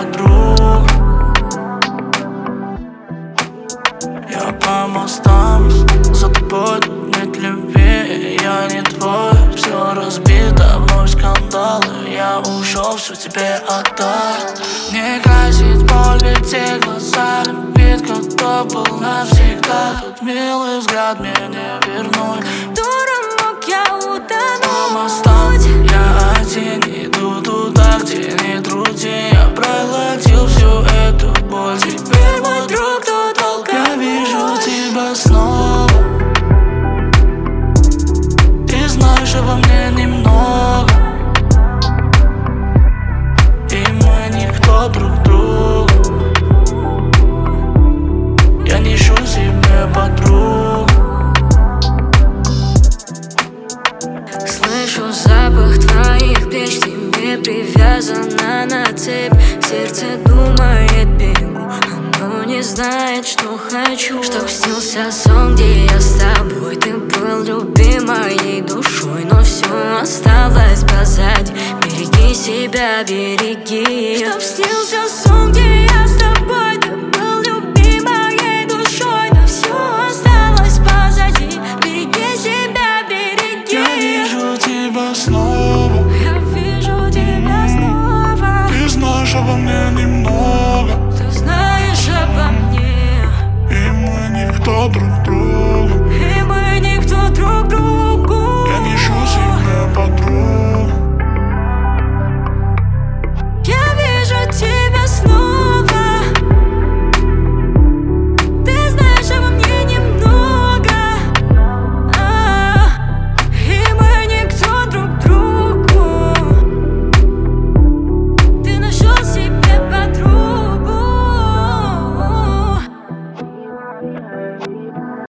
подруг. Я по мостам, за тобой тут нет любви. Я не твой, все разбито, вновь скандалы. Я ушел, все тебе отдал. Не грозит боль, ведь те глаза любит, кто был навсегда. Тут милый взгляд мне не вернуть. Которым мог я утонуть. По мостам я один, иду туда, где не труди. Я проглотил всю эту боль. Теперь мой друг, кто толкает. Я вижу тебя снова. Ты знаешь обо мне немного, и мы никто друг другу. Я не ищу себе подруг. Слышу запах твоих плеч, тебе привязана на цепь. Сердце думает, бегу, оно не знает, что хочу. Чтоб снился сон, где я с тобой. Ты был любимой душой, но все осталось позади. Береги себя, береги. Чтоб снился сон, где я с тобой. Ты был любимой душой, но все осталось позади. Береги себя, береги. Я вижу тебя снова. Я вижу тебя снова. Ты знаешь обо мне немного, Ты знаешь обо мне, и мы никто друг другу. и мы никто друг другу. Я не ищу себе подруг.